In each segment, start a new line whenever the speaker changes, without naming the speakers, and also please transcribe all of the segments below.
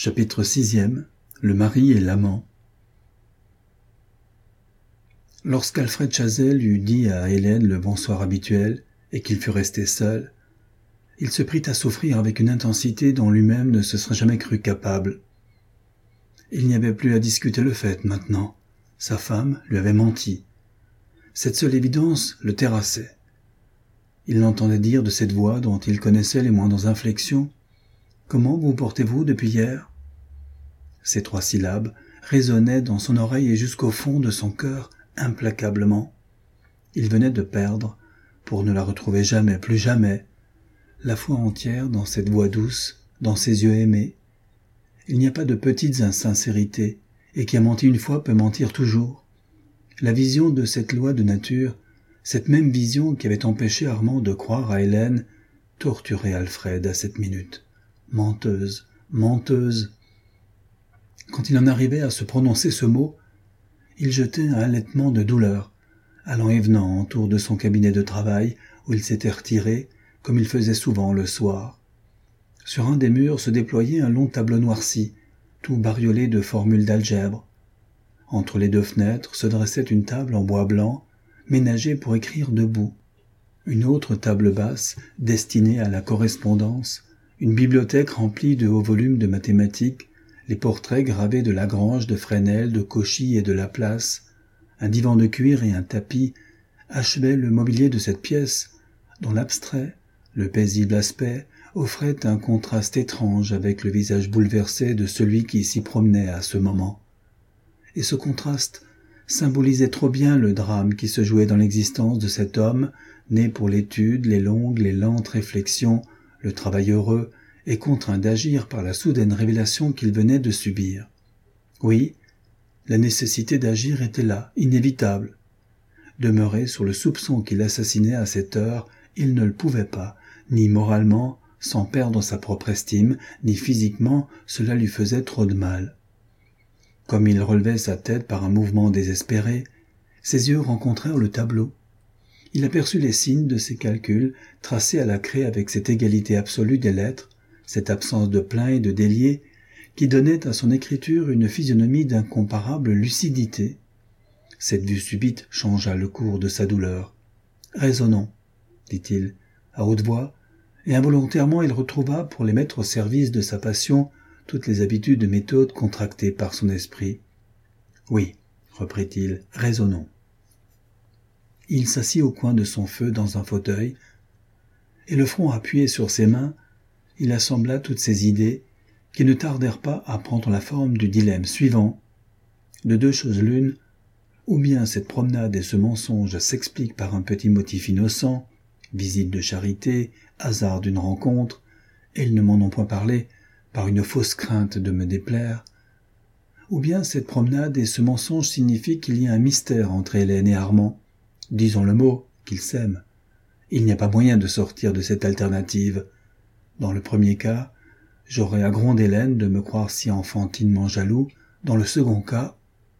Chapitre 6e. Le mari et l'amant. Lorsqu'Alfred Chazelle eut dit à Hélène le bonsoir habituel et qu'il fut resté seul, il se prit à souffrir avec une intensité dont lui-même ne se serait jamais cru capable. Il n'y avait plus à discuter le fait maintenant. Sa femme lui avait menti. Cette seule évidence le terrassait. Il l'entendait dire de cette voix dont il connaissait les moindres inflexions: « Comment vous portez-vous depuis hier ?» Ces 3 syllabes résonnaient dans son oreille et jusqu'au fond de son cœur implacablement. Il venait de perdre, pour ne la retrouver jamais, plus jamais, la foi entière dans cette voix douce, dans ses yeux aimés. Il n'y a pas de petites insincérités, et qui a menti une fois peut mentir toujours. La vision de cette loi de nature, cette même vision qui avait empêché Armand de croire à Hélène, torturait Alfred à cette minute. Menteuse, menteuse. Quand il en arrivait à se prononcer ce mot, il jetait un halètement de douleur, allant et venant autour de son cabinet de travail où il s'était retiré, comme il faisait souvent le soir. Sur un des murs se déployait un long tableau noirci, tout bariolé de formules d'algèbre. Entre les 2 fenêtres se dressait une table en bois blanc, ménagée pour écrire debout. Une autre table basse, destinée à la correspondance, une bibliothèque remplie de hauts volumes de mathématiques, les portraits gravés de Lagrange, de Fresnel, de Cauchy et de Laplace, un divan de cuir et un tapis achevaient le mobilier de cette pièce, dont l'abstrait, le paisible aspect, offrait un contraste étrange avec le visage bouleversé de celui qui s'y promenait à ce moment. Et ce contraste symbolisait trop bien le drame qui se jouait dans l'existence de cet homme, né pour l'étude, les longues, les lentes réflexions, le travail heureux, et contraint d'agir par la soudaine révélation qu'il venait de subir. Oui, la nécessité d'agir était là, inévitable. Demeurer sur le soupçon qui l'assassinait à cette heure, il ne le pouvait pas, ni moralement, sans perdre sa propre estime, ni physiquement, cela lui faisait trop de mal. Comme il relevait sa tête par un mouvement désespéré, ses yeux rencontrèrent le tableau. Il aperçut les signes de ses calculs, tracés à la craie avec cette égalité absolue des lettres, cette absence de plein et de délié, qui donnait à son écriture une physionomie d'incomparable lucidité. Cette vue subite changea le cours de sa douleur. « Raisonnons, » dit-il, à haute voix, et involontairement il retrouva, pour les mettre au service de sa passion, toutes les habitudes de méthode contractées par son esprit. « Oui, » reprit-il, « raisonnons. » Il s'assit au coin de son feu dans un fauteuil, et le front appuyé sur ses mains, il assembla toutes ses idées, qui ne tardèrent pas à prendre la forme du dilemme suivant. De 2 choses l'une, ou bien cette promenade et ce mensonge s'expliquent par un petit motif innocent, visite de charité, hasard d'une rencontre, et ils ne m'en ont point parlé, par une fausse crainte de me déplaire, ou bien cette promenade et ce mensonge signifient qu'il y a un mystère entre Hélène et Armand. Disons le mot, qu'ils s'aiment. Il n'y a pas moyen de sortir de cette alternative. Dans le premier cas, j'aurais à gronder Hélène de me croire si enfantinement jaloux. Dans le second cas,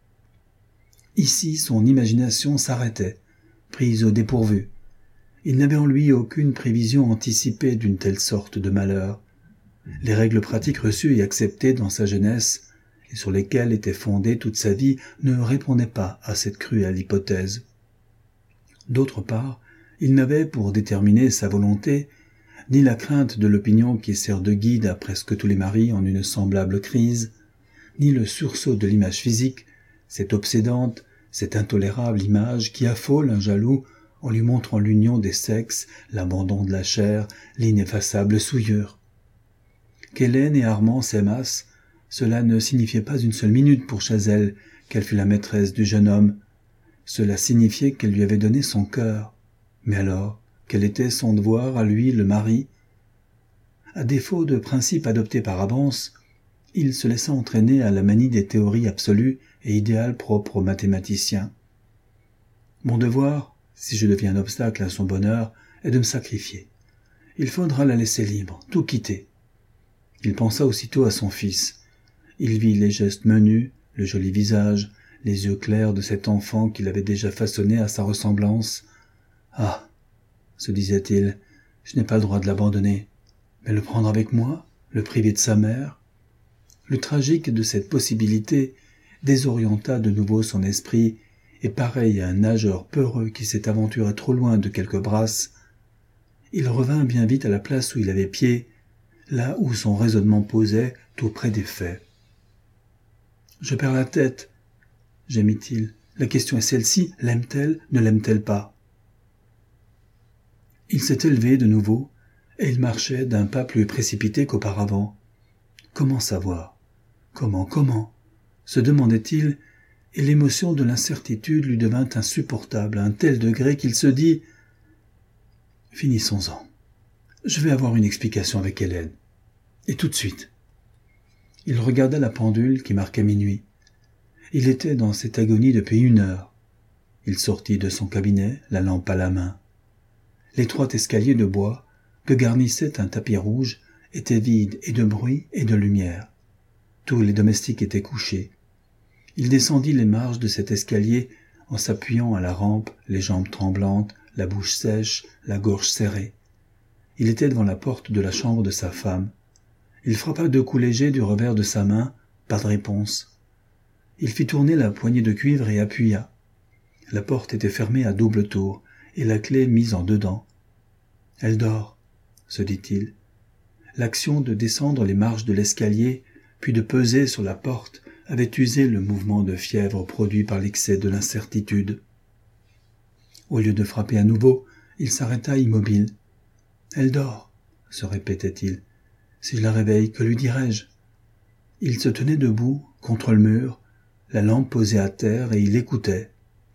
ici son imagination s'arrêtait, prise au dépourvu. Il n'avait en lui aucune prévision anticipée d'une telle sorte de malheur. Les règles pratiques reçues et acceptées dans sa jeunesse, et sur lesquelles était fondée toute sa vie, ne répondaient pas à cette cruelle hypothèse. D'autre part, il n'avait, pour déterminer sa volonté, ni la crainte de l'opinion qui sert de guide à presque tous les maris en une semblable crise, ni le sursaut de l'image physique, cette obsédante, cette intolérable image qui affole un jaloux en lui montrant l'union des sexes, l'abandon de la chair, l'ineffaçable souillure. Qu'Hélène et Armand s'aimassent, cela ne signifiait pas une seule minute pour Chazelle qu'elle fût la maîtresse du jeune homme. Cela signifiait qu'elle lui avait donné son cœur. Mais alors, quel était son devoir à lui, le mari? À défaut de principes adoptés par avance, il se laissa entraîner à la manie des théories absolues et idéales propres aux mathématiciens. Mon devoir, si je deviens un obstacle à son bonheur, est de me sacrifier. Il faudra la laisser libre, tout quitter. Il pensa aussitôt à son fils. Il vit les gestes menus, le joli visage, les yeux clairs de cet enfant qu'il avait déjà façonné à sa ressemblance. « Ah !» se disait-il, « je n'ai pas le droit de l'abandonner, mais le prendre avec moi, le priver de sa mère ?» Le tragique de cette possibilité désorienta de nouveau son esprit, et pareil à un nageur peureux qui s'est aventuré trop loin de quelques brasses, il revint bien vite à la place où il avait pied, là où son raisonnement posait, tout près des faits. « Je perds la tête, » gémit-il. « La question est celle-ci, l'aime-t-elle, ne l'aime-t-elle pas ?» Il s'était levé de nouveau, et il marchait d'un pas plus précipité qu'auparavant. Comment savoir ? Comment se demandait-il, et l'émotion de l'incertitude lui devint insupportable à un tel degré qu'il se dit « Finissons-en. Je vais avoir une explication avec Hélène. Et tout de suite. » Il regarda la pendule qui marquait minuit. Il était dans cette agonie depuis 1 heure. Il sortit de son cabinet, la lampe à la main. L'étroit escalier de bois, que garnissait un tapis rouge, était vide et de bruit et de lumière. Tous les domestiques étaient couchés. Il descendit les marches de cet escalier en s'appuyant à la rampe, les jambes tremblantes, la bouche sèche, la gorge serrée. Il était devant la porte de la chambre de sa femme. Il frappa 2 coups légers du revers de sa main, pas de réponse. Il fit tourner la poignée de cuivre et appuya. La porte était fermée à double tour et la clé mise en dedans. « Elle dort », se dit-il. L'action de descendre les marches de l'escalier, puis de peser sur la porte, avait usé le mouvement de fièvre produit par l'excès de l'incertitude. Au lieu de frapper à nouveau, il s'arrêta immobile. « Elle dort », se répétait-il. « Si je la réveille, que lui dirai-je » Il se tenait debout, contre le mur, la lampe posée à terre, et il écoutait.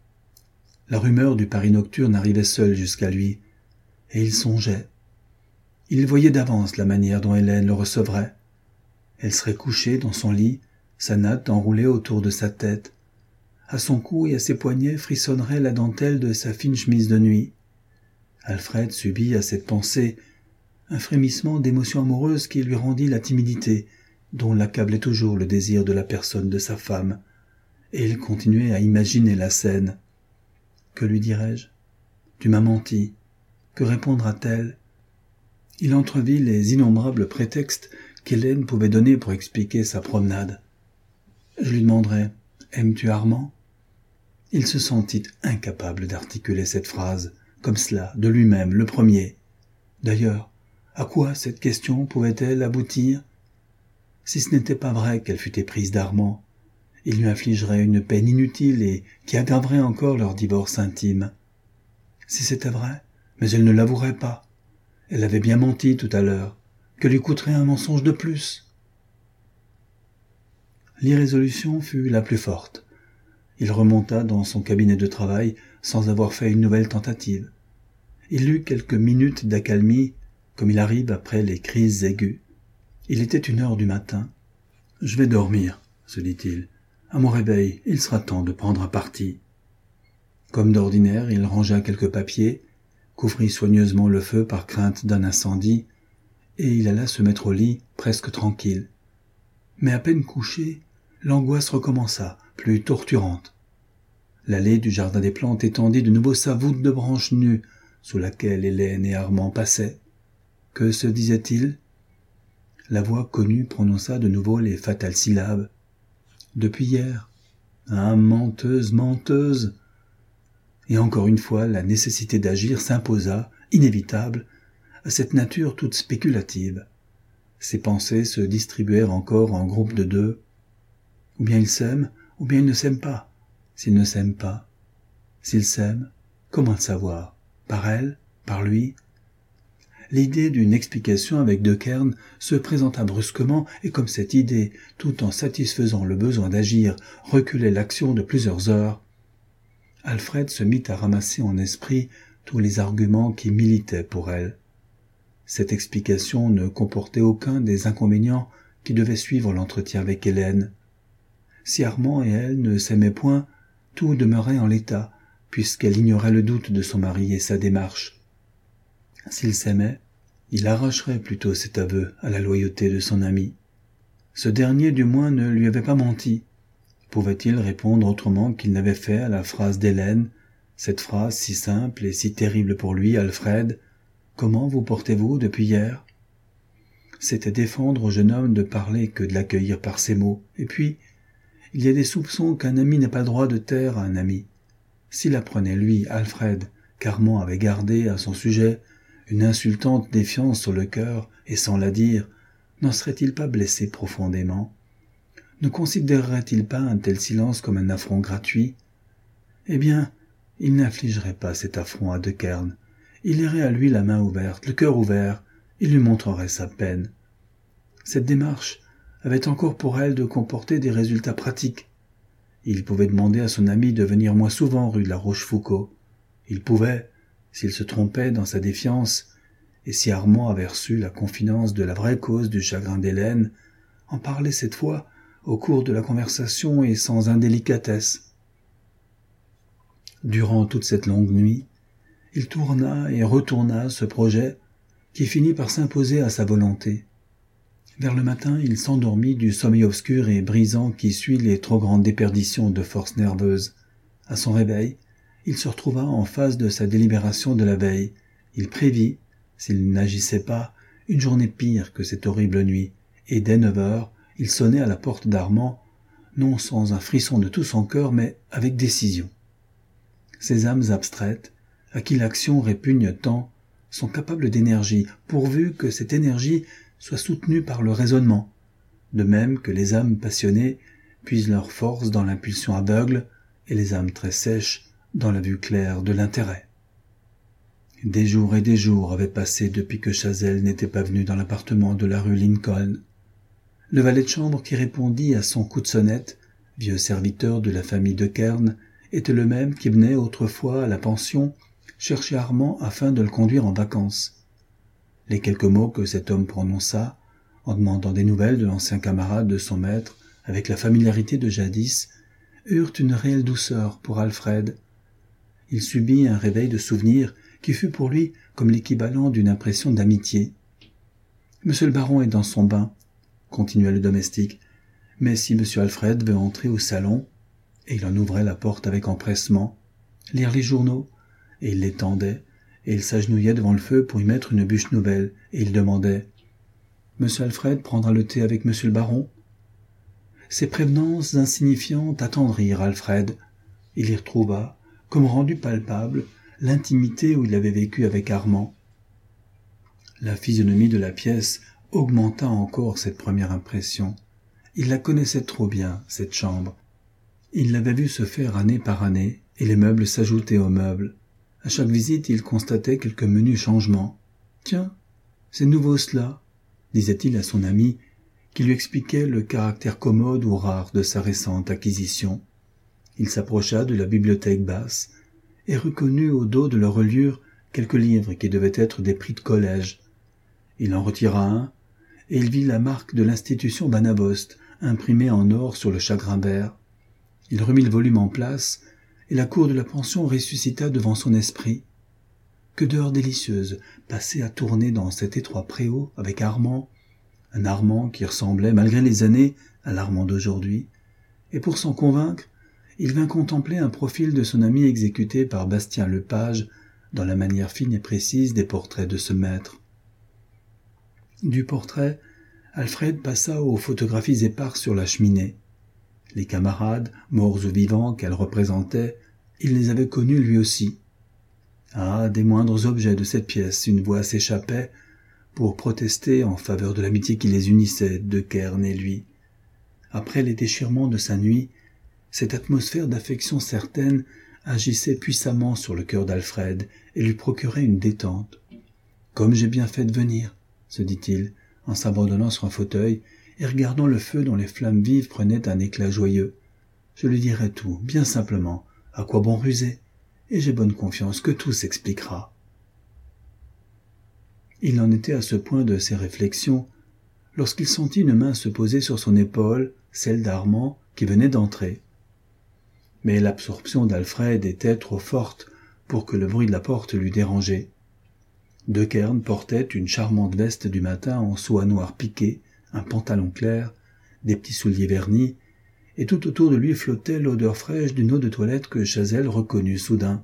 La rumeur du Paris nocturne arrivait seule jusqu'à lui, et il songeait. Il voyait d'avance la manière dont Hélène le recevrait. Elle serait couchée dans son lit, sa natte enroulée autour de sa tête. À son cou et à ses poignets frissonnerait la dentelle de sa fine chemise de nuit. Alfred subit à cette pensée un frémissement d'émotion amoureuse qui lui rendit la timidité dont l'accablait toujours le désir de la personne de sa femme, et il continuait à imaginer la scène. Que lui dirais-je ? Tu m'as menti. Que répondra-t-elle ? Il entrevit les innombrables prétextes qu'Hélène pouvait donner pour expliquer sa promenade. Je lui demanderai « Aimes-tu Armand ?» Il se sentit incapable d'articuler cette phrase, comme cela, de lui-même, le premier. D'ailleurs, à quoi cette question pouvait-elle aboutir ? Si ce n'était pas vrai qu'elle fût éprise d'Armand, il lui infligerait une peine inutile et qui aggraverait encore leur divorce intime. Si c'était vrai, mais elle ne l'avouerait pas. Elle avait bien menti tout à l'heure. Que lui coûterait un mensonge de plus ? L'irrésolution fut la plus forte. Il remonta dans son cabinet de travail sans avoir fait une nouvelle tentative. Il eut quelques minutes d'accalmie, comme il arrive après les crises aiguës. Il était 1 heure du matin. « Je vais dormir », se dit-il. « À mon réveil, il sera temps de prendre un parti. » Comme d'ordinaire, il rangea quelques papiers, couvrit soigneusement le feu par crainte d'un incendie, et il alla se mettre au lit, presque tranquille. Mais à peine couché, l'angoisse recommença, plus torturante. L'allée du jardin des plantes étendit de nouveau sa voûte de branches nues, sous laquelle Hélène et Armand passaient. Que se disait-il ? La voix connue prononça de nouveau les fatales syllabes. « Depuis hier. Ah, menteuse, menteuse !» Et encore une fois, la nécessité d'agir s'imposa, inévitable, à cette nature toute spéculative. Ses pensées se distribuèrent encore en groupes de 2. Ou bien il s'aime, ou bien il ne s'aime pas. S'il ne s'aime pas, s'il s'aime, comment le savoir ? Par elle ? Par lui ? L'idée d'une explication avec De Kern se présenta brusquement, et comme cette idée, tout en satisfaisant le besoin d'agir, reculait l'action de plusieurs heures, Alfred se mit à ramasser en esprit tous les arguments qui militaient pour elle. Cette explication ne comportait aucun des inconvénients qui devaient suivre l'entretien avec Hélène. Si Armand et elle ne s'aimaient point, tout demeurait en l'état, puisqu'elle ignorait le doute de son mari et sa démarche. S'il s'aimait, il arracherait plutôt cet aveu à la loyauté de son ami. Ce dernier du moins ne lui avait pas menti. Pouvait-il répondre autrement qu'il n'avait fait à la phrase d'Hélène, cette phrase si simple et si terrible pour lui, Alfred ? « Comment vous portez-vous depuis hier ?» C'était défendre au jeune homme de parler que de l'accueillir par ses mots. Et puis, il y a des soupçons qu'un ami n'a pas le droit de taire à un ami. S'il apprenait, lui, Alfred, qu'Armand avait gardé à son sujet une insultante défiance sur le cœur et sans la dire, n'en serait-il pas blessé profondément? Ne considérerait-il pas un tel silence comme un affront gratuit? Eh bien, il n'infligerait pas cet affront à De Kern. Il irait à lui la main ouverte, le cœur ouvert, il lui montrerait sa peine. Cette démarche avait encore pour elle de comporter des résultats pratiques. Il pouvait demander à son ami de venir moins souvent rue de la Rochefoucauld. Il pouvait, s'il se trompait dans sa défiance, et si Armand avait reçu la confidence de la vraie cause du chagrin d'Hélène, en parler cette fois au cours de la conversation et sans indélicatesse. Durant toute cette longue nuit, il tourna et retourna ce projet qui finit par s'imposer à sa volonté. Vers le matin, il s'endormit du sommeil obscur et brisant qui suit les trop grandes déperditions de forces nerveuses. À son réveil, il se retrouva en face de sa délibération de la veille. Il prévit, s'il n'agissait pas, une journée pire que cette horrible nuit, et dès 9 heures, il sonnait à la porte d'Armand, non sans un frisson de tout son cœur, mais avec décision. Ces âmes abstraites, à qui l'action répugne tant, sont capables d'énergie, pourvu que cette énergie soit soutenue par le raisonnement, de même que les âmes passionnées puisent leur force dans l'impulsion aveugle et les âmes très sèches dans la vue claire de l'intérêt. Des jours et des jours avaient passé depuis que Chazelle n'était pas venu dans l'appartement de la rue Lincoln. Le valet de chambre qui répondit à son coup de sonnette, vieux serviteur de la famille de Kern, était le même qui venait autrefois à la pension chercher Armand afin de le conduire en vacances. Les quelques mots que cet homme prononça, en demandant des nouvelles de l'ancien camarade de son maître, avec la familiarité de jadis, eurent une réelle douceur pour Alfred. Il subit un réveil de souvenirs qui fut pour lui comme l'équivalent d'une impression d'amitié. « Monsieur le baron est dans son bain, » continua le domestique, « mais si monsieur Alfred veut entrer au salon, et il en ouvrait la porte avec empressement, lire les journaux, et il les tendait, et il s'agenouillait devant le feu pour y mettre une bûche nouvelle, et il demandait « Monsieur Alfred prendra le thé avec monsieur le baron ?» Ces prévenances insignifiantes attendrirent Alfred. Il y retrouva, comme rendu palpable, l'intimité où il avait vécu avec Armand. La physionomie de la pièce augmenta encore cette première impression. Il la connaissait trop bien, cette chambre. Il l'avait vue se faire année par année, et les meubles s'ajoutaient aux meubles. À chaque visite, il constatait quelques menus changements. « Tiens, c'est nouveau cela », disait-il à son ami, qui lui expliquait le caractère commode ou rare de sa récente acquisition. Il s'approcha de la bibliothèque basse et reconnut au dos de leur reliure quelques livres qui devaient être des prix de collège. Il en retira un, et il vit la marque de l'institution d'Anabost, imprimée en or sur le chagrin vert. Il remit le volume en place, et la cour de la pension ressuscita devant son esprit. Que d'heures délicieuses passées à tourner dans cet étroit préau avec Armand, un Armand qui ressemblait, malgré les années, à l'Armand d'aujourd'hui, et pour s'en convaincre, il vint contempler un profil de son ami exécuté par Bastien Lepage dans la manière fine et précise des portraits de ce maître. Du portrait, Alfred passa aux photographies éparses sur la cheminée. Les camarades, morts ou vivants qu'elle représentait, il les avait connus lui aussi. Ah, des moindres objets de cette pièce, une voix s'échappait pour protester en faveur de l'amitié qui les unissait, de Kern et lui. Après les déchirements de sa nuit, cette atmosphère d'affection certaine agissait puissamment sur le cœur d'Alfred et lui procurait une détente. « Comme j'ai bien fait de venir », se dit-il, en s'abandonnant sur un fauteuil et regardant le feu dont les flammes vives prenaient un éclat joyeux. « Je lui dirai tout, bien simplement, à quoi bon ruser, et j'ai bonne confiance que tout s'expliquera. » Il en était à ce point de ses réflexions lorsqu'il sentit une main se poser sur son épaule, celle d'Armand, qui venait d'entrer. Mais l'absorption d'Alfred était trop forte pour que le bruit de la porte l'eût dérangé. De Kern portait une charmante veste du matin en soie noire piquée, un pantalon clair, des petits souliers vernis, et tout autour de lui flottait l'odeur fraîche d'une eau de toilette que Chazelle reconnut soudain.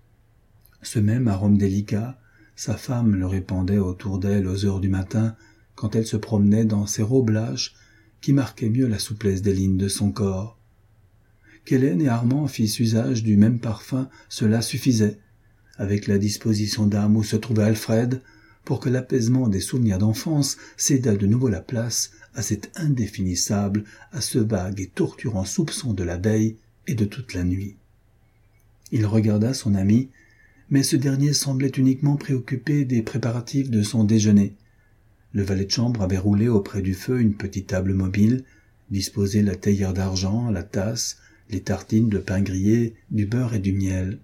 Ce même arôme délicat, sa femme le répandait autour d'elle aux heures du matin, quand elle se promenait dans ses robes lâches qui marquaient mieux la souplesse des lignes de son corps. Qu'Hélène et Armand fissent usage du même parfum, cela suffisait, avec la disposition d'âme où se trouvait Alfred, pour que l'apaisement des souvenirs d'enfance cédât de nouveau la place à cet indéfinissable, à ce vague et torturant soupçon de la veille et de toute la nuit. Il regarda son ami, mais ce dernier semblait uniquement préoccupé des préparatifs de son déjeuner. Le valet de chambre avait roulé auprès du feu une petite table mobile, disposé la théière d'argent, la tasse, les tartines de pain grillé, du beurre et du miel.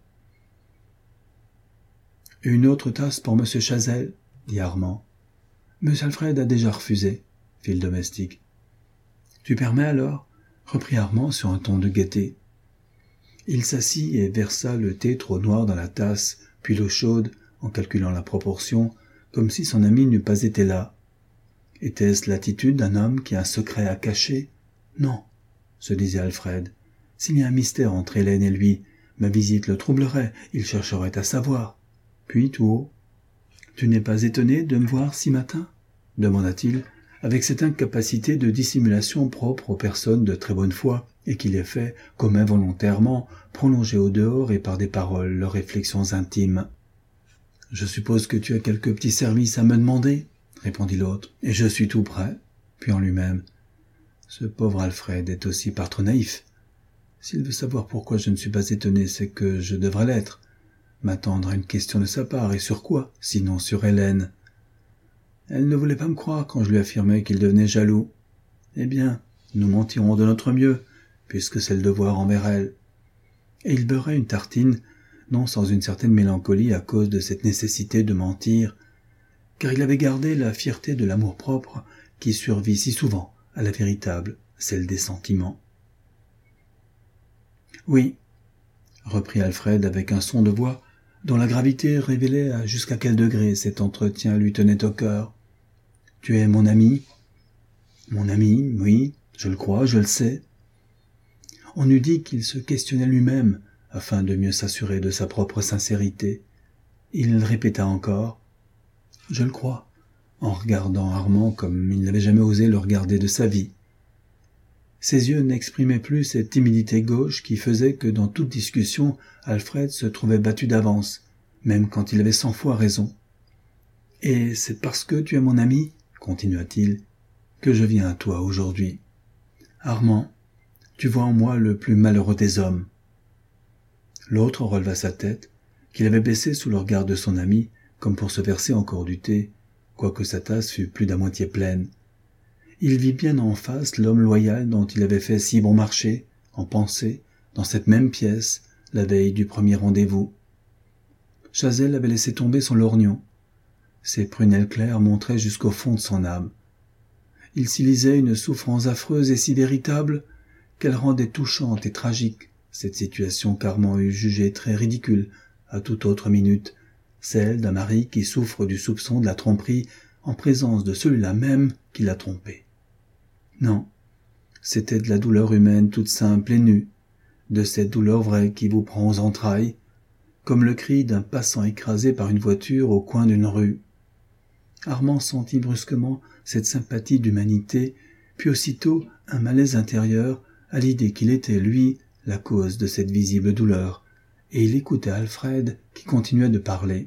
« Une autre tasse pour M. Chazelle » dit Armand. « M. Alfred a déjà refusé » fit le domestique. « Tu permets alors » reprit Armand sur un ton de gaieté. Il s'assit et versa le thé trop noir dans la tasse, puis l'eau chaude, en calculant la proportion, comme si son ami n'eût pas été là. Était-ce l'attitude d'un homme qui a un secret à cacher ? Non, se disait Alfred. S'il y a un mystère entre Hélène et lui, ma visite le troublerait, il chercherait à savoir. Puis tout haut. « Tu n'es pas étonné de me voir si matin ?» demanda-t-il, avec cette incapacité de dissimulation propre aux personnes de très bonne foi, et qui les fait, comme involontairement, prolonger au dehors et par des paroles leurs réflexions intimes. « Je suppose que tu as quelques petits services à me demander ?» répondit l'autre, « et je suis tout prêt. » Puis en lui-même, « Ce pauvre Alfred est aussi par trop naïf. S'il veut savoir pourquoi je ne suis pas étonné, c'est que je devrais l'être. M'attendre à une question de sa part, et sur quoi, sinon sur Hélène. Elle ne voulait pas me croire quand je lui affirmais qu'il devenait jaloux. Eh bien, nous mentirons de notre mieux, puisque c'est le devoir envers elle. » Et il beurrait une tartine, non sans une certaine mélancolie à cause de cette nécessité de mentir, car il avait gardé la fierté de l'amour-propre qui survit si souvent à la véritable, celle des sentiments. « Oui, » reprit Alfred avec un son de voix dont la gravité révélait à jusqu'à quel degré cet entretien lui tenait au cœur. « Tu es mon ami ?»« Mon ami, oui, je le crois, je le sais. » On eût dit qu'il se questionnait lui-même afin de mieux s'assurer de sa propre sincérité. Il répéta encore « Je le crois », en regardant Armand comme il n'avait jamais osé le regarder de sa vie. Ses yeux n'exprimaient plus cette timidité gauche qui faisait que dans toute discussion, Alfred se trouvait battu d'avance, même quand il avait 100 fois raison. « Et c'est parce que tu es mon ami, » continua-t-il, « que je viens à toi aujourd'hui. Armand, tu vois en moi le plus malheureux des hommes. » L'autre releva sa tête, qu'il avait baissée sous le regard de son ami, comme pour se verser encore du thé, quoique sa tasse fût plus d'à moitié pleine. Il vit bien en face l'homme loyal dont il avait fait si bon marché, en pensée, dans cette même pièce, la veille du premier rendez-vous. Chazelle avait laissé tomber son lorgnon. Ses prunelles claires montraient jusqu'au fond de son âme. Il s'y lisait une souffrance affreuse et si véritable qu'elle rendait touchante et tragique cette situation qu'Armand eût jugée très ridicule à toute autre minute, celle d'un mari qui souffre du soupçon de la tromperie en présence de celui-là même qui l'a trompé. Non, c'était de la douleur humaine toute simple et nue, de cette douleur vraie qui vous prend aux entrailles, comme le cri d'un passant écrasé par une voiture au coin d'une rue. Armand sentit brusquement cette sympathie d'humanité, puis aussitôt un malaise intérieur à l'idée qu'il était, lui, la cause de cette visible douleur, et il écoutait Alfred qui continuait de parler.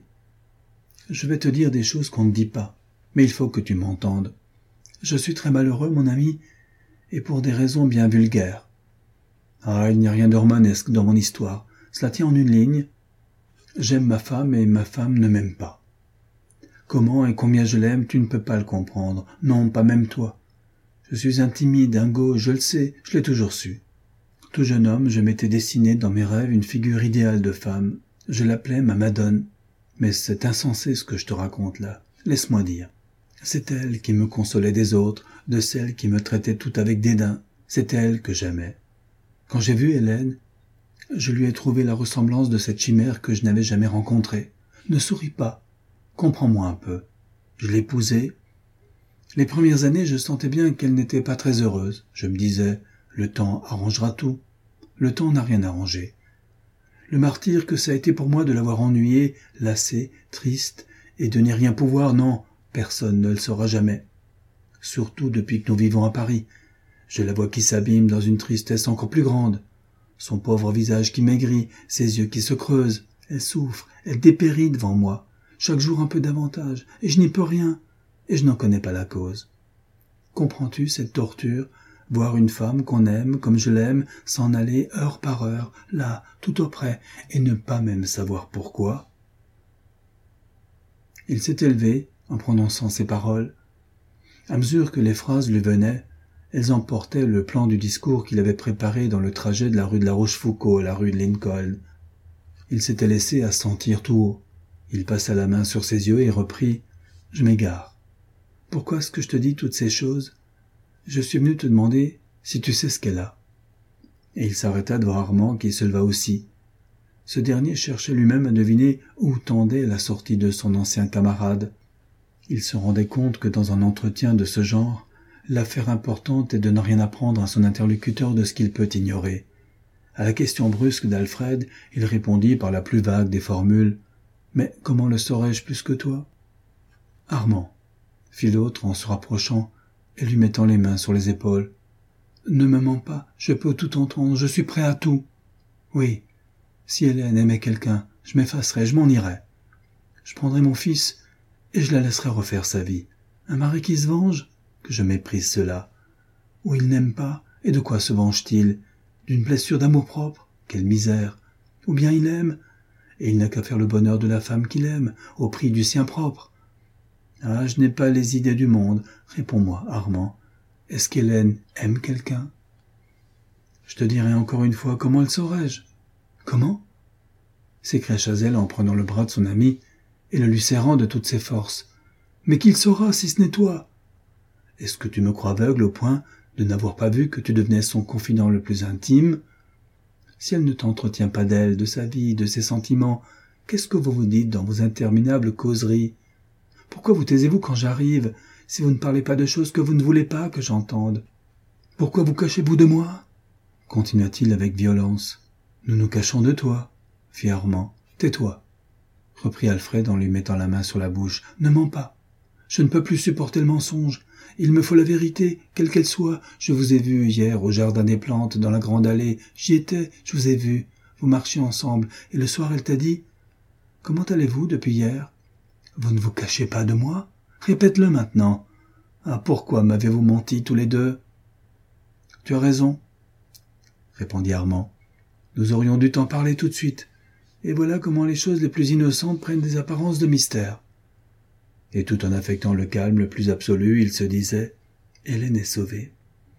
« Je vais te dire des choses qu'on ne dit pas, mais il faut que tu m'entendes. Je suis très malheureux, mon ami, et pour des raisons bien vulgaires. Ah, il n'y a rien de romanesque dans mon histoire, cela tient en une ligne. J'aime ma femme et ma femme ne m'aime pas. Comment et combien je l'aime, tu ne peux pas le comprendre, non, pas même toi. Je suis un timide, un gauche, je le sais, je l'ai toujours su. Tout jeune homme, je m'étais dessiné dans mes rêves une figure idéale de femme. Je l'appelais ma Madone. Mais c'est insensé ce que je te raconte là. Laisse-moi dire. C'est elle qui me consolait des autres, de celle qui me traitait tout avec dédain. C'est elle que j'aimais. Quand j'ai vu Hélène, je lui ai trouvé la ressemblance de cette chimère que je n'avais jamais rencontrée. Ne souris pas. Comprends-moi un peu. Je l'épousai. Les premières années, je sentais bien qu'elle n'était pas très heureuse. Je me disais, le temps arrangera tout. Le temps n'a rien arrangé. Le martyre que ça a été pour moi de l'avoir ennuyée, lassée, triste, et de n'y rien pouvoir, non, personne ne le saura jamais. surtout depuis que nous vivons à Paris. Je la vois qui s'abîme dans une tristesse encore plus grande. Son pauvre visage qui maigrit, ses yeux qui se creusent. Elle souffre, elle dépérit devant moi, chaque jour un peu davantage, et je n'y peux rien, et je n'en connais pas la cause. Comprends-tu cette torture, voir une femme qu'on aime comme je l'aime, s'en aller heure par heure, là, tout auprès, et ne pas même savoir pourquoi? Il s'est élevé, en prononçant ces paroles. À mesure que les phrases lui venaient, elles emportaient le plan du discours qu'il avait préparé dans le trajet de la rue de la Rochefoucauld à la rue de Lincoln. Il s'était laissé assentir tout haut. Il passa la main sur ses yeux et reprit « Je m'égare. Pourquoi est-ce que je te dis toutes ces choses? Je suis venu te demander si tu sais ce qu'elle a. » Et il s'arrêta devant Armand qui se leva aussi. Ce dernier cherchait lui-même à deviner où tendait la sortie de son ancien camarade. Il se rendait compte que dans un entretien de ce genre, l'affaire importante est de ne rien apprendre à son interlocuteur de ce qu'il peut ignorer. À la question brusque d'Alfred, il répondit par la plus vague des formules « Mais comment le saurais-je plus que toi ?»« Armand, » fit l'autre en se rapprochant et lui mettant les mains sur les épaules. « Ne me mens pas, je peux tout entendre, je suis prêt à tout. »« Oui, si Hélène aimait quelqu'un, je m'effacerais, je m'en irais. Je prendrais mon fils et je la laisserais refaire sa vie. Un mari qui se venge ? Que je méprise cela. Ou il n'aime pas, et de quoi se venge-t-il ? D'une blessure d'amour-propre ? Quelle misère. Ou bien il aime, et il n'a qu'à faire le bonheur de la femme qu'il aime, au prix du sien propre. Ah, je n'ai pas les idées du monde. Réponds-moi, Armand. Est-ce qu'Hélène aime quelqu'un ? Je te dirai encore une fois, comment le saurais-je ? Comment ? S'écria Chazelle en prenant le bras de son ami et le lui serrant de toutes ses forces. Mais qui le saura si ce n'est toi ? Est-ce que tu me crois aveugle au point de n'avoir pas vu que tu devenais son confident le plus intime ? Si elle ne t'entretient pas d'elle, de sa vie, de ses sentiments, qu'est-ce que vous vous dites dans vos interminables causeries ? Pourquoi vous taisez-vous quand j'arrive, si vous ne parlez pas de choses que vous ne voulez pas que j'entende ? Pourquoi vous cachez-vous de moi ? Continua-t-il avec violence. Nous nous cachons de toi, fit Armand. Tais-toi, reprit Alfred en lui mettant la main sur la bouche. Ne mens pas. Je ne peux plus supporter le mensonge. Il me faut la vérité, quelle qu'elle soit. Je vous ai vu hier au jardin des plantes, dans la grande allée. J'y étais, je vous ai vu. Vous marchiez ensemble, et le soir elle t'a dit « Comment allez-vous depuis hier ? Vous ne vous cachez pas de moi ? Répète-le maintenant. Ah, pourquoi m'avez-vous menti tous les deux ? » Tu as raison, répondit Armand. Nous aurions dû t'en parler tout de suite. Et voilà comment les choses les plus innocentes prennent des apparences de mystère. Et tout en affectant le calme le plus absolu, il se disait « Hélène est sauvée ».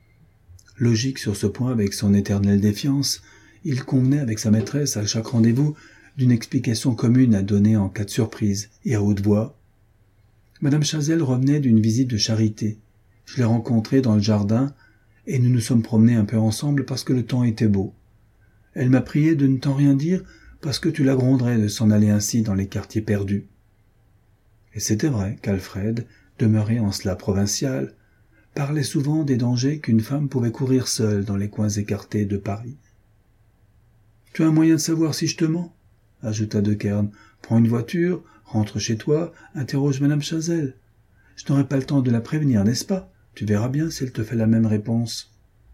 Logique sur ce point avec son éternelle défiance, il convenait avec sa maîtresse à chaque rendez-vous d'une explication commune à donner en cas de surprise, et à haute voix. Madame Chazelle revenait d'une visite de charité. Je l'ai rencontrée dans le jardin, et nous nous sommes promenés un peu ensemble parce que le temps était beau. Elle m'a prié de ne t'en rien dire parce que tu la gronderais de s'en aller ainsi dans les quartiers perdus. Et c'était vrai qu'Alfred, demeuré en cela provincial, parlait souvent des dangers qu'une femme pouvait courir seule dans les coins écartés de Paris. « Tu as un moyen de savoir si je te mens ?» ajouta De Kern. « Prends une voiture, rentre chez toi, interroge Madame Chazelle. Je n'aurai pas le temps de la prévenir, n'est-ce pas ? Tu verras bien si elle te fait la même réponse. »«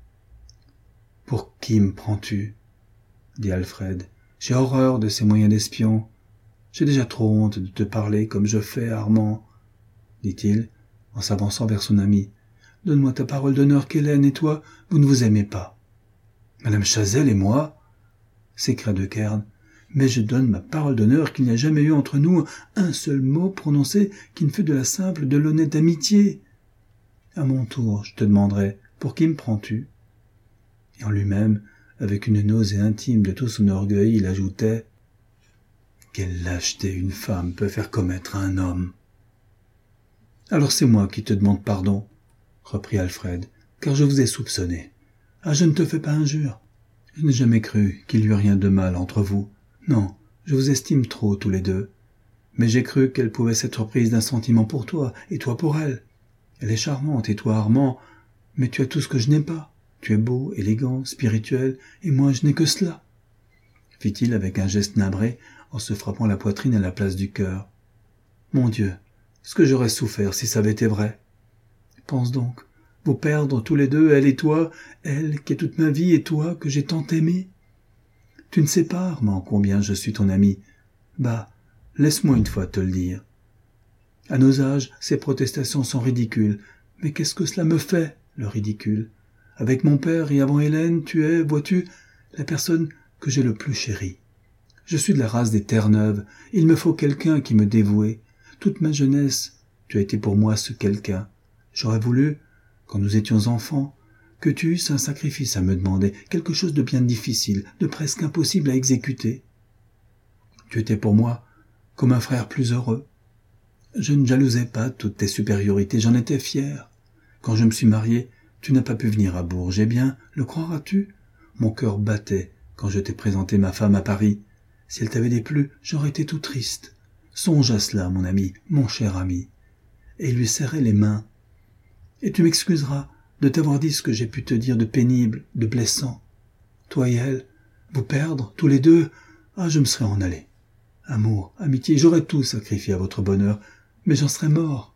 Pour qui me prends-tu » dit Alfred. « J'ai horreur de ces moyens d'espion. J'ai déjà trop honte de te parler comme je fais, Armand, dit-il, en s'avançant vers son ami. Donne-moi ta parole d'honneur qu'Hélène et toi, vous ne vous aimez pas. Madame Chazelle et moi, s'écria De Kern, mais je donne ma parole d'honneur qu'il n'y a jamais eu entre nous un seul mot prononcé qui ne fût de la simple, de l'honnête amitié. À mon tour, je te demanderai, pour qui me prends-tu ? Et en lui-même, avec une nausée intime de tout son orgueil, il ajoutait « Quelle lâcheté une femme peut faire commettre à un homme !»« Alors c'est moi qui te demande pardon, » reprit Alfred, « car je vous ai soupçonné. Ah, je ne te fais pas injure. Je n'ai jamais cru qu'il y eût rien de mal entre vous. Non, je vous estime trop tous les deux. Mais j'ai cru qu'elle pouvait s'être prise d'un sentiment pour toi, et toi pour elle. Elle est charmante, et toi, Armand, mais tu as tout ce que je n'ai pas. Tu es beau, élégant, spirituel, et moi je n'ai que cela, fit-il avec un geste navré en se frappant la poitrine à la place du cœur. Mon Dieu, ce que j'aurais souffert si ça avait été vrai. Pense donc, vous perdre tous les deux, elle et toi, elle qui est toute ma vie et toi que j'ai tant aimé. Tu ne sais pas, Armand, combien je suis ton ami. Bah, laisse-moi une fois te le dire. À nos âges, ces protestations sont ridicules. Mais qu'est-ce que cela me fait, le ridicule? Avec mon père et avant Hélène, tu es, vois-tu, la personne que j'ai le plus chérie. Je suis de la race des Terre-Neuve. Il me faut quelqu'un qui me dévouait. Toute ma jeunesse, tu as été pour moi ce quelqu'un. J'aurais voulu, quand nous étions enfants, que tu eusses un sacrifice à me demander, quelque chose de bien difficile, de presque impossible à exécuter. Tu étais pour moi comme un frère plus heureux. Je ne jalousais pas toutes tes supériorités, j'en étais fier. Quand je me suis marié, tu n'as pas pu venir à Bourges, eh bien, le croiras-tu? Mon cœur battait quand je t'ai présenté ma femme à Paris. Si elle t'avait déplu, j'aurais été tout triste. Songe à cela, mon ami, mon cher ami. Et il lui serrait les mains. Et tu m'excuseras de t'avoir dit ce que j'ai pu te dire de pénible, de blessant. Toi et elle, vous perdre, tous les deux, je me serais en allé. Amour, amitié, j'aurais tout sacrifié à votre bonheur, mais j'en serais mort.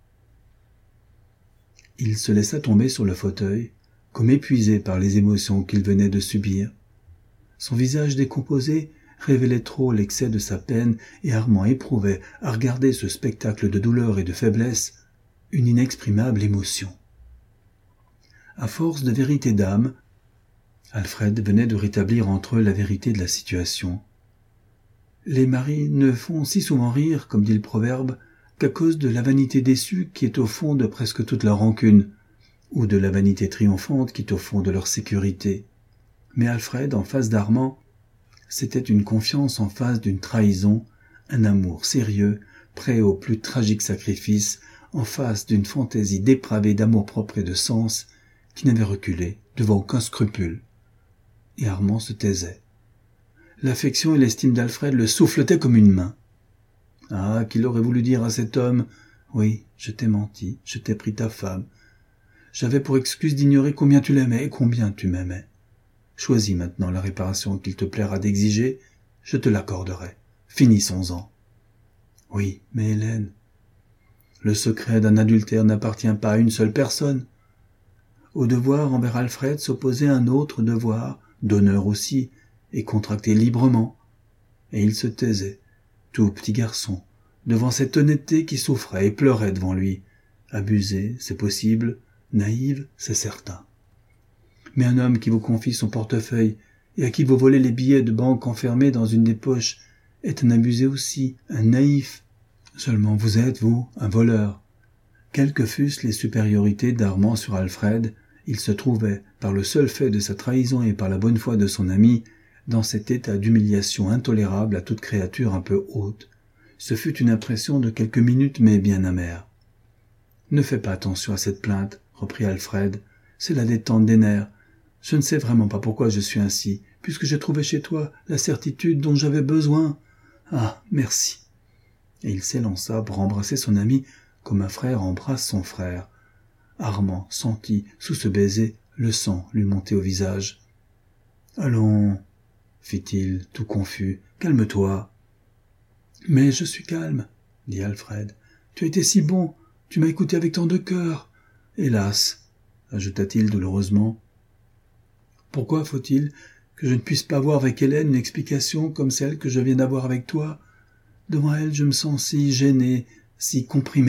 Il se laissa tomber sur le fauteuil, comme épuisé par les émotions qu'il venait de subir. Son visage décomposé révélait trop l'excès de sa peine et Armand éprouvait, à regarder ce spectacle de douleur et de faiblesse, une inexprimable émotion. À force de vérité d'âme, Alfred venait de rétablir entre eux la vérité de la situation. Les maris ne font si souvent rire, comme dit le proverbe, qu'à cause de la vanité déçue qui est au fond de presque toute leur rancune, ou de la vanité triomphante qui est au fond de leur sécurité. Mais Alfred, en face d'Armand, c'était une confiance en face d'une trahison, un amour sérieux, prêt au plus tragique sacrifice, en face d'une fantaisie dépravée d'amour-propre et de sens, qui n'avait reculé devant aucun scrupule. Et Armand se taisait. L'affection et l'estime d'Alfred le souffletaient comme une main. Ah, qu'il aurait voulu dire à cet homme « Oui, je t'ai menti, je t'ai pris ta femme. J'avais pour excuse d'ignorer combien tu l'aimais et combien tu m'aimais. Choisis maintenant la réparation qu'il te plaira d'exiger, je te l'accorderai. Finissons-en. » Oui, mais Hélène, le secret d'un adultère n'appartient pas à une seule personne. Au devoir envers Alfred s'opposait un autre devoir, d'honneur aussi, et contracté librement. Et il se taisait, tout petit garçon, devant cette honnêteté qui souffrait et pleurait devant lui. Abusée, c'est possible, naïve, c'est certain. Mais un homme qui vous confie son portefeuille et à qui vous volez les billets de banque enfermés dans une des poches est un abusé aussi, un naïf. Seulement vous êtes, vous, un voleur. Quelles que fussent les supériorités d'Armand sur Alfred, il se trouvait, par le seul fait de sa trahison et par la bonne foi de son ami, dans cet état d'humiliation intolérable à toute créature un peu haute. Ce fut une impression de quelques minutes, mais bien amère. « Ne fais pas attention à cette plainte, » reprit Alfred. « C'est la détente des nerfs. Je ne sais vraiment pas pourquoi je suis ainsi, puisque j'ai trouvé chez toi la certitude dont j'avais besoin. Ah, merci. » Et il s'élança pour embrasser son ami comme un frère embrasse son frère. Armand sentit, sous ce baiser, le sang lui monter au visage. « Allons, » fit-il, tout confus, « calme-toi. »« Mais je suis calme, » dit Alfred. « Tu as été si bon, tu m'as écouté avec tant de cœur. Hélas, » ajouta-t-il douloureusement, « pourquoi faut-il que je ne puisse pas avoir avec Hélène une explication comme celle que je viens d'avoir avec toi? Devant elle, je me sens si gêné, si comprimé. »«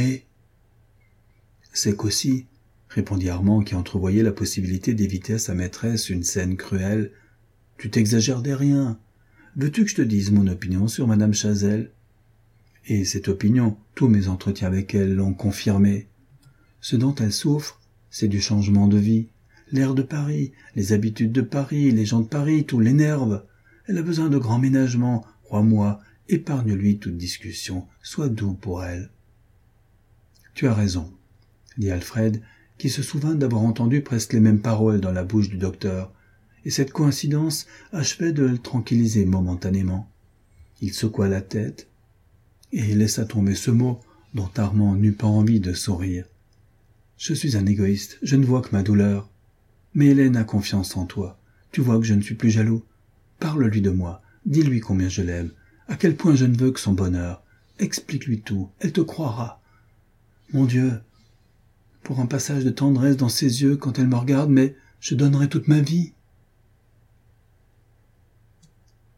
C'est qu'aussi, » répondit Armand qui entrevoyait la possibilité d'éviter à sa maîtresse une scène cruelle, « tu t'exagères des riens. Veux-tu que je te dise mon opinion sur Madame Chazelle? Et cette opinion, tous mes entretiens avec elle l'ont confirmée. Ce dont elle souffre, c'est du changement de vie. L'air de Paris, les habitudes de Paris, les gens de Paris, tout l'énerve. Elle a besoin de grands ménagements, crois-moi, épargne-lui toute discussion, sois doux pour elle. »« Tu as raison, » dit Alfred, qui se souvint d'avoir entendu presque les mêmes paroles dans la bouche du docteur, et cette coïncidence achevait de le tranquilliser momentanément. Il secoua la tête et laissa tomber ce mot dont Armand n'eut pas envie de sourire. « Je suis un égoïste, je ne vois que ma douleur. Mais Hélène a confiance en toi. Tu vois que je ne suis plus jaloux. Parle-lui de moi, dis-lui combien je l'aime, à quel point je ne veux que son bonheur. Explique-lui tout, elle te croira. Mon Dieu, pour un passage de tendresse dans ses yeux quand elle me regarde, mais je donnerai toute ma vie.